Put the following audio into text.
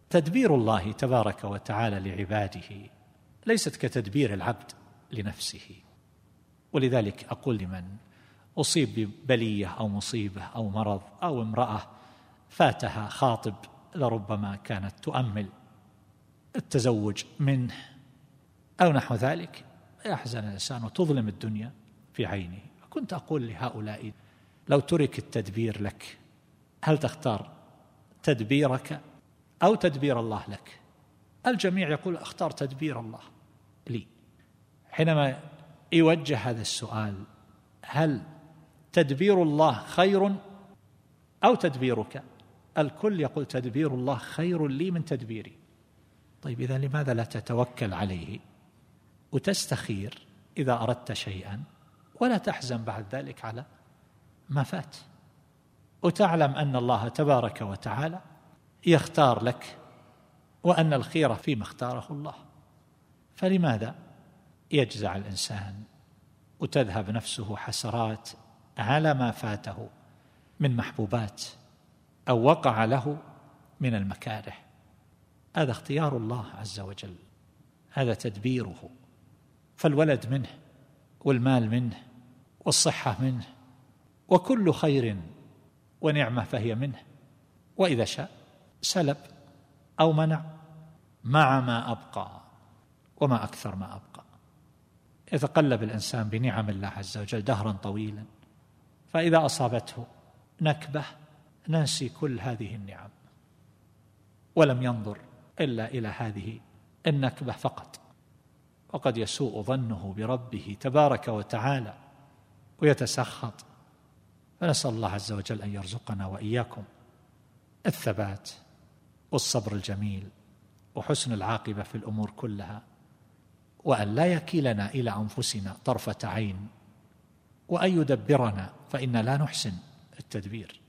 تدبير الله تبارك وتعالى لعباده ليست كتدبير العبد لنفسه. ولذلك أقول لمن أصيب ببلية أو مصيبة أو مرض أو امرأة فاتها خاطب لربما كانت تؤمل التزوج منه أو نحو ذلك، يحزن الإنسان وتظلم الدنيا في عينه. كنت أقول لهؤلاء لو ترك التدبير لك هل تختار تدبيرك أو تدبير الله لك؟ الجميع يقول أختار تدبير الله لي. حينما يوجه هذا السؤال هل تدبير الله خير أو تدبيرك؟ الكل يقول تدبير الله خير لي من تدبيري. طيب إذا لماذا لا تتوكل عليه وتستخير إذا أردت شيئا ولا تحزن بعد ذلك على ما فات، وتعلم أن الله تبارك وتعالى يختار لك وأن الخير فيما اختاره الله؟ فلماذا يجزع الإنسان وتذهب نفسه حسرات على ما فاته من محبوبات أو وقع له من المكاره؟ هذا اختيار الله عز وجل، هذا تدبيره. فالولد منه والمال منه والصحة منه وكل خير ونعمة فهي منه، وإذا شاء سلب أو منع مع ما أبقى، وما أكثر ما أبقى. يتقلب الإنسان بنعم الله عز وجل دهرا طويلا، فإذا أصابته نكبة ننسي كل هذه النعم ولم ينظر إلا إلى هذه النكبة فقط، وقد يسوء ظنه بربه تبارك وتعالى ويتسخط. فنسأل الله عز وجل أن يرزقنا وإياكم الثبات والصبر الجميل وحسن العاقبة في الأمور كلها، وأن لا يكيلنا إلى أنفسنا طرفة عين، وأن يدبرنا فإن لا نحسن التدبير.